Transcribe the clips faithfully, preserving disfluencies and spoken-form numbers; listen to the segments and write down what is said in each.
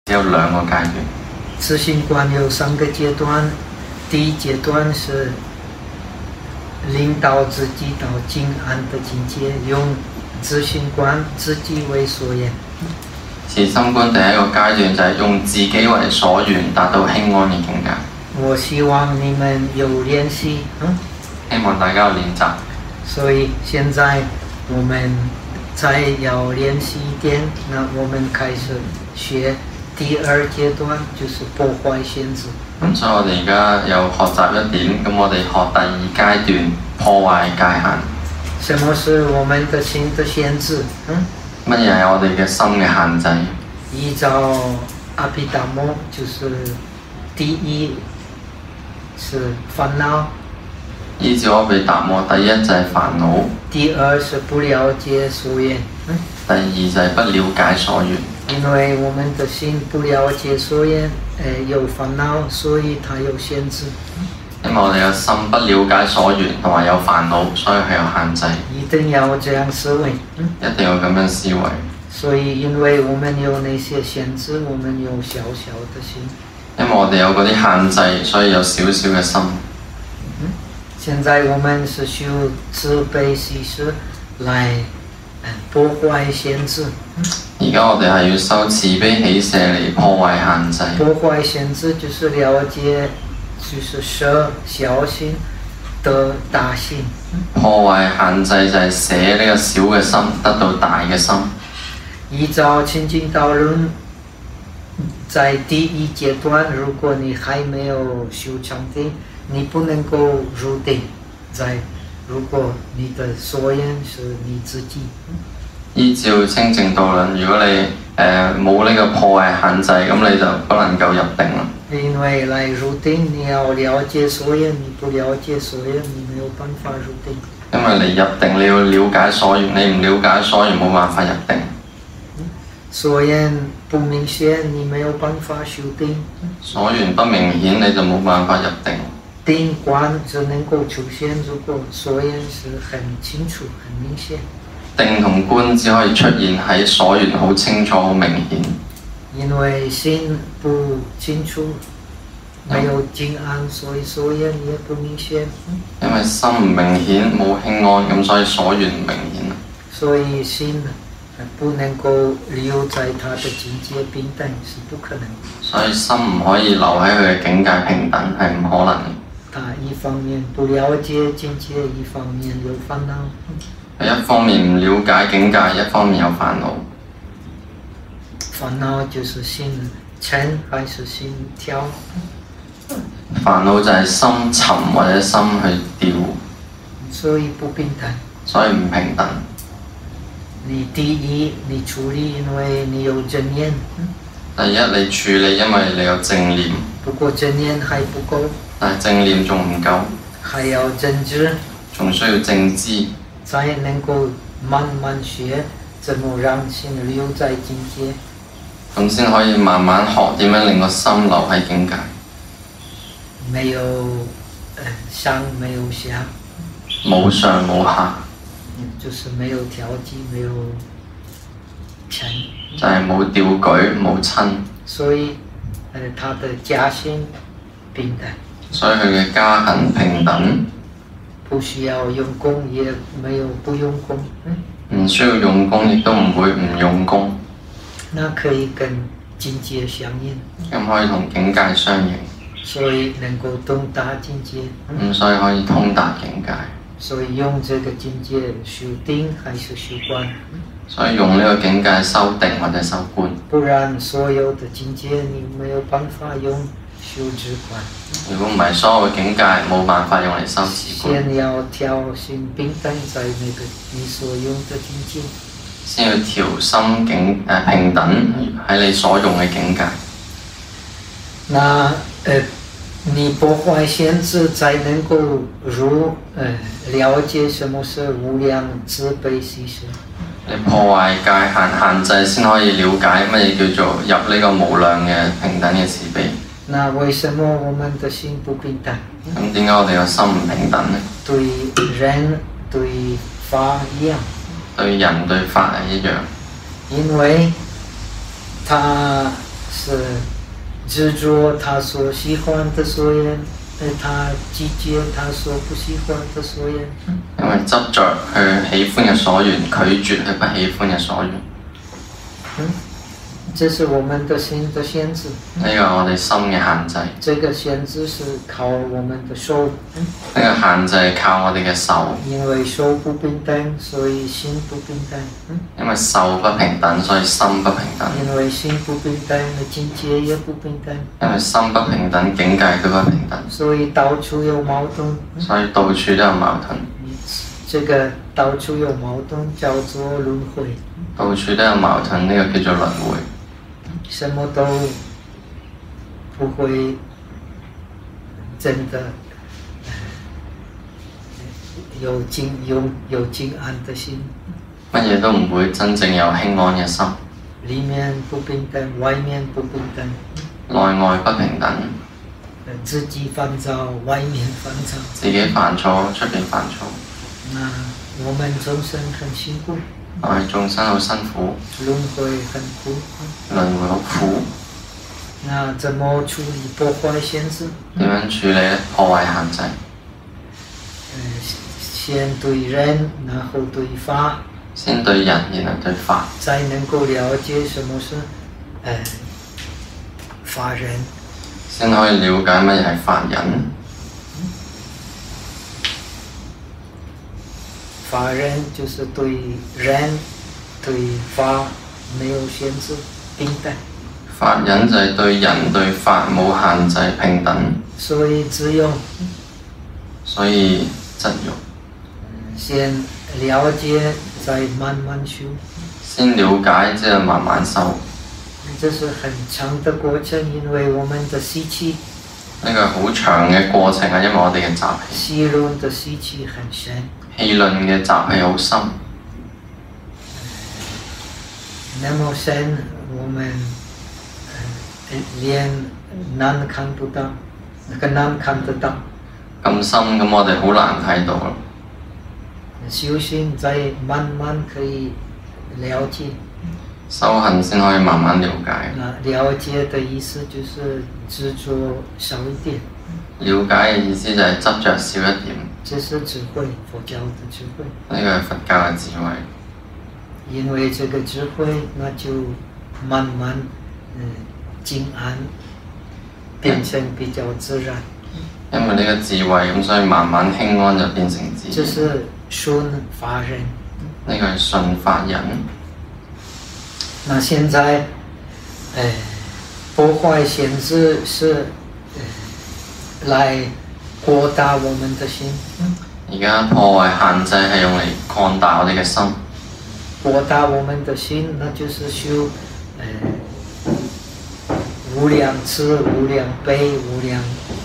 有兩個階段。 自信觀有三個階段，第一階段是領導自己到靜安的境界，用自信觀自己為所緣。 自心觀第一個階段就係用自己為所緣，達到輕安嘅境界。 我希望你們有練習，嗯， 希望大家有練習。 所以現在我們再要練習一點，那我們開始學第二階段，就是破壞限制。 咁所以我哋而家又學習一點，咁我哋學第二階段破壞界限。 什麼是我們的心的限制？嗯， 乜嘢係我哋嘅心嘅限制？ 依照阿毗達摩，就是第一是煩惱， 依照阿毗達摩，第一就係煩惱， 第二是不了解所緣，嗯， 第二就係不了解所緣。 因為我們的心不了解所緣，誒有煩惱，所以它有限制。 因為我哋嘅心不了解所緣，同埋有煩惱，所以係有限制。 一定要這樣思維，嗯， 一定要咁樣思維。 所以因為我們有那些限制，我們有小小的心。 因為我哋有嗰啲限制，所以有少少嘅心。 嗯，現在我們是修慈悲喜捨來破壞限制。 而家我哋係要修慈悲喜捨嚟破壞限制。 破壞限制就是了解，就是捨小心得大心。 破壞限制就係捨呢個小嘅心，得到大嘅心。 依照清淨道論，在第一階段，如果你還沒有修禪定，你不能夠入定。在如果你的所緣是你自己。 依照清淨道論，如果你誒冇呢個破壞限制，咁你就不能夠入定啦。 因為來入定，你要了解所緣，你不了解所緣，你沒有辦法入定。 因為你入定，你要了解所緣，你唔了解所緣，冇辦法入定。 所緣不明顯，你沒有辦法修定。 所緣不明顯，你就冇辦法入定。 定觀就能夠出現，如果所緣是很清楚、很明顯。 定同觀只可以出現喺所緣好清楚、好明顯。 因為心不清楚，沒有靜安，所以所緣也不明顯。 因為心唔明顯，冇輕安，咁所以所緣唔明顯。 所以心不能夠留在他的境界平等，是不可能。 所以心唔可以留喺佢嘅境界平等，係唔可能嘅。 他一方面不了解境界，一方面有煩惱。 一方面唔了解境界，一方面有煩惱。 煩惱就是心沉還是心跳？ 煩惱就係心沉或者心去掉。 所以不平等。 所以唔平等。 你第一，你處理，因為你有正念。 第一，你處理，因為你有正念。 不過正念還不夠。 但係正念仲唔夠。 還要正知。 仲需要正知。 才能夠慢慢學怎麼讓心留在境界。 咁先可以慢慢學點樣令個心留喺境界。 沒有呃上沒有下。 冇上冇下。 就是沒有調劑，沒有嗔。 就係冇掉舉，冇嗔。 所以，呃，他的家心平等。 所以佢嘅家行平等。 不需要用功，也沒有不用功。 唔需要用功，亦都唔會唔用功。 那可以跟境界相應。 咁可以同境界相應。 所以能夠通達境界。 咁所以可以通達境界。 所以用這個境界修定還是修觀？ 所以用呢個境界修定或者修觀。 不然所有的境界你沒有辦法用修止觀。 如果唔係所有嘅境界冇辦法用嚟修止觀。 先要調心平等在那個你所用的境界。 先要調心境誒平等喺你所用嘅境界。 那誒。你破壞限制，才能夠入呃了解什麼是無量慈悲喜捨。 你破壞界限限制，先可以了解乜嘢叫做入呢個無量嘅平等嘅慈悲。 那為什麼我們的心不平等？ 咁點解我哋個心唔平等呢？ 對人對法一樣。對人對法係一樣。 因為他是执着他所喜欢的所有人，呃，他拒絕他所不喜歡的所有人。 因為執着佢喜歡嘅所緣，拒絕佢不喜歡嘅所緣。 嗯，這是我們的心的限制。 呢個係我哋心嘅限制。 這個限制是靠我們的手。呢個限制係靠我哋嘅手。 因為手不平等，所以心不平等。嗯、 因為手不平等，所以心不平等。 因為心不平等，境界也不平等。 因為心不平等，境界都不平等。 所以到處有矛盾。 嗯、所以到處都有矛盾。 這個到處有矛盾叫做輪迴。 到處都有矛盾，呢、這個叫做輪迴。 什麼都不會真的有靜有有靜安的心。 乜嘢都唔會真正有輕安嘅心。 裡面不平等，外面不平等。 內外不平等。 自己煩躁，外面煩躁。 自己煩躁，出邊煩躁。 那我們眾生很辛苦。 我哋眾生好辛苦。 輪迴很苦。 輪迴好苦。 那怎麼處理破壞限制？ 點樣處理呢？破壞限制。 呃，先對人，然後對法。 先對人，然後對法。 才能夠了解什麼是呃法人。 先可以了解乜嘢係法人。 法人就是對人、對法沒有限制，平等。 法人就係對人對法冇限制，平等。 所以自用。 所以執用。 先了解，再慢慢修。 先了解，之後慢慢修。 這是很長的過程，因為我們的習氣。 呢個好長嘅過程啊，因為我哋嘅習氣。 氣論的習氣很深。 氣論嘅習氣好深。 那麼深，我們連難看不到，那個難看得到。 咁深，咁我哋好難睇到咯。 修行再慢慢可以了解。 修行先可以慢慢了解。 了解的意思就是執着少一點。 了解嘅意思就係執着少一點。 這是智慧，佛教的智慧。 呢個係佛教嘅智慧。 因為這個智慧，那就慢慢嗯靜安，變成比較自然。 因為呢個智慧，咁所以慢慢輕安就變成自然。 這是順法人。 呢個係順法人。 那現在，誒，破壞限制是誒來擴大我們的心。 而家破壞限制係用嚟擴大我哋嘅心。 擴大我們的心，那就是修誒無量慈、無量悲、無量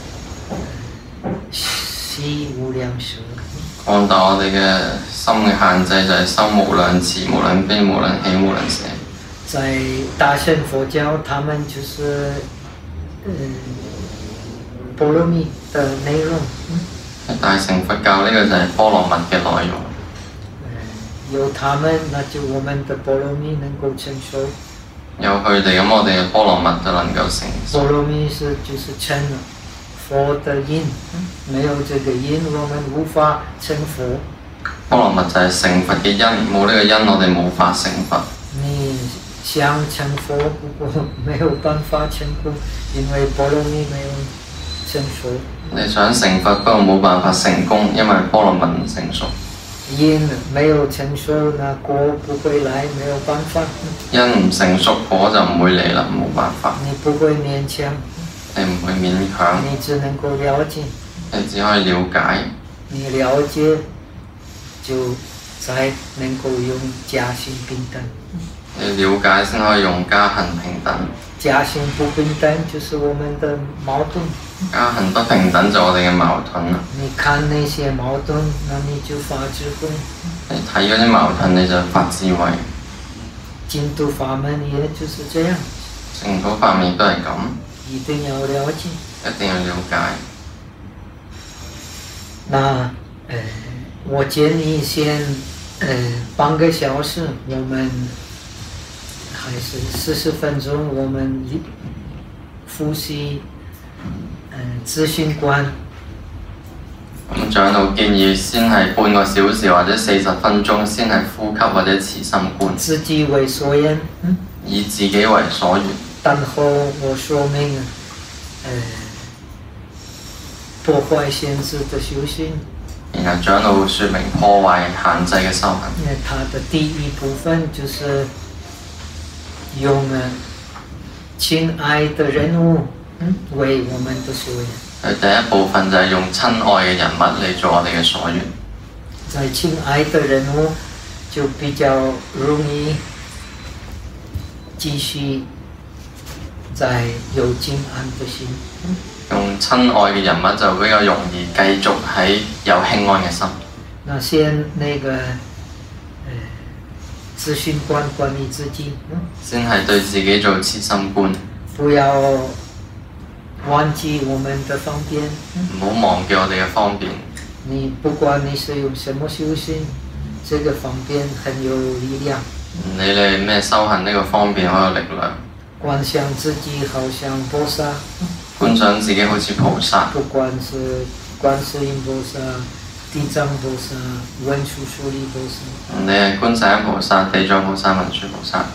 喜、無量捨。 擴大我哋嘅心嘅限制就係修無量慈、無量悲、無量喜、無量捨。 在大乘佛教，他們就是嗯波羅蜜的內容。 大乘佛教呢個就係波羅蜜嘅內容。 有他們，那就我們的波羅蜜能夠成熟。 有佢哋，咁我哋嘅波羅蜜就能夠成熟。 波羅蜜是就是成佛的因，沒有這個因，我們無法成佛。 波羅蜜就係成佛嘅因，冇呢個因，我哋無法成佛。 你想成佛，不過沒有辦法成功，因為波羅蜜沒有成熟。 你想成佛，不過冇辦法成功，因為波羅蜜唔成熟。 因沒有成熟，那果不會來，沒有辦法。 因唔成熟，果就唔會嚟啦，冇辦法。 你不會勉強。 你唔會勉強。 你只能夠了解。 你只可以了解。 你了解，就才能夠用加行平等。 你了解先可以用加行平等。 加行不平等就是我們的矛盾。 加行不平等就我哋嘅矛盾啦。 你看那些矛盾，那你就發智慧。 你睇嗰啲矛盾，你就發智慧。 淨土法門也就是這樣。 淨土法門都係咁。 一定要了解。 一定要了解。 那呃，我建議先呃半個小時，我們还是四十分鐘，我們呼吸誒資訊觀。 咁長老建議先係半個小時或者四十分鐘先係呼吸或者慈心觀。 自己為所緣，嗯、 以自己為所緣。 然後我說明誒、呃、破壞限制的修行。 然後長老説明破壞限制嘅修行。 因為它的第一部分就是用親愛的人物，嗯、為我們的所緣。 佢第一部分就係用親愛嘅人物嚟做我哋嘅所緣。 在親愛的人物就比較容易繼續在有敬安的心。 用親愛嘅人物就比較容易繼續喺有輕安嘅心。 那先那個誒自信觀管理自己，嗯、 先係對自己做慈心觀。 不要忘記我們的方便， 唔好忘記我哋嘅方便。 你不管你是用什麼修行，這個方便很有力量。 唔理你咩修行，呢個方便好有力量。 觀想自己好像菩薩， 觀想自己好似菩薩。 不管是觀世音菩薩、地藏菩薩、文殊師利菩薩。 你係觀世音菩薩、地藏菩薩、文殊菩薩。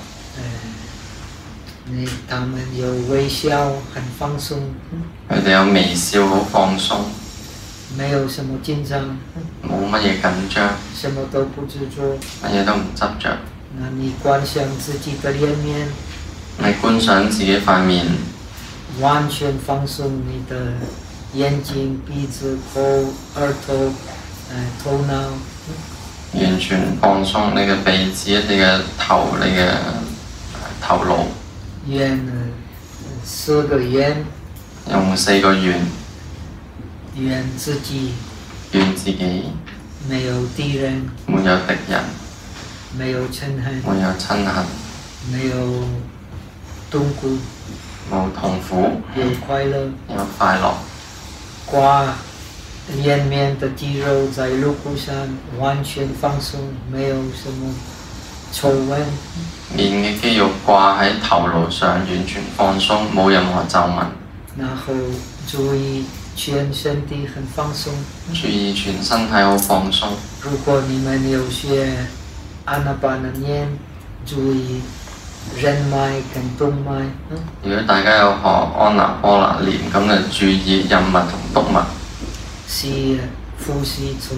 你他們有微笑，很放鬆。 佢哋有微笑，好放鬆。 沒有什麼緊張。 冇乜嘢緊張。 什麼都不執着。 乜嘢都唔執着。 那你觀想自己的臉面。 你觀想自己塊面。 完全放鬆你的眼睛、鼻子、口、耳朵、呃、頭腦。 完全放鬆你嘅鼻子、你嘅頭、你嘅頭腦。 願四個願， 用四個願， 願自己， 願自己沒有敵人， 沒有敵人， 沒有嗔恨， 沒有嗔恨， 沒有痛苦， 冇痛苦， 有快樂， 有快樂。 刮臉面的肌肉在肋骨上完全放鬆，沒有什麼皺紋。 面嘅肌肉掛喺頭顱上，完全放鬆，冇任何皺紋。 然後注意全身體很放鬆。 注意全身體好放鬆。 如果你們有學阿那巴那念，注意人脈跟動脈。嗯、 如果大家有學安那波那念，咁就注意任脈同督脈。 是呼吸從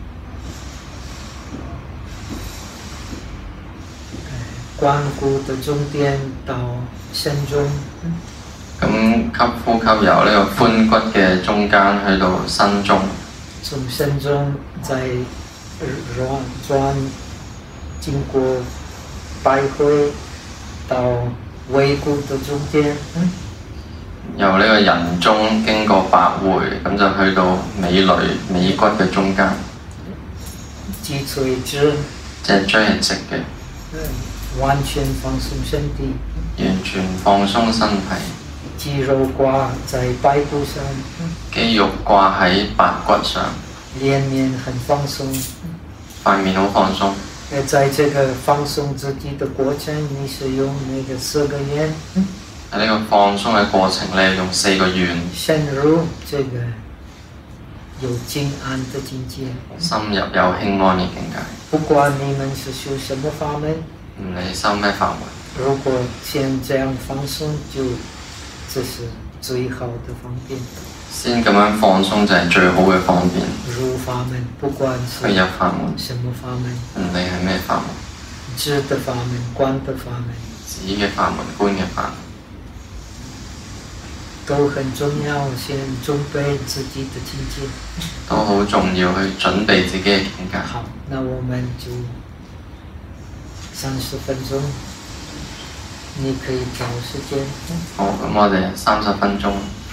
關谷的中點到心中。 咁吸呼吸由呢個髖骨嘅中間去到身中。 從身中再轉轉經過百會到尾骨的中間。嗯、 由呢個人中經過百會，咁就去到尾閭尾骨嘅中間。 脊椎直， 脊椎係直嘅。 嗯完全放鬆身體， 完全放鬆身體。 肌肉掛在白骨上， 肌肉掛喺白骨上。 臉面很放鬆， 塊面好放鬆。 誒，在這個放鬆自己的過程，你是用那個四個願。 喺呢個放鬆嘅過程，你用四個願。 深入這個有靜安的境界。 深入有輕安嘅境界。 不管你們是修什麼法門。 唔理修咩法門。 如果先這樣放鬆，就這是最好的方便。 先咁樣放鬆就係最好嘅方便。 入法門，不管是入法門， 什麼法門， 唔理係咩法門。 知的法門，觀的法門， 知嘅法門，觀嘅法門， 都很重要。先準備自己的境界， 都好重要，去準備自己嘅境界。 好，那我們就三十分鐘，你可以調時間。 好，咁我哋三十分鐘。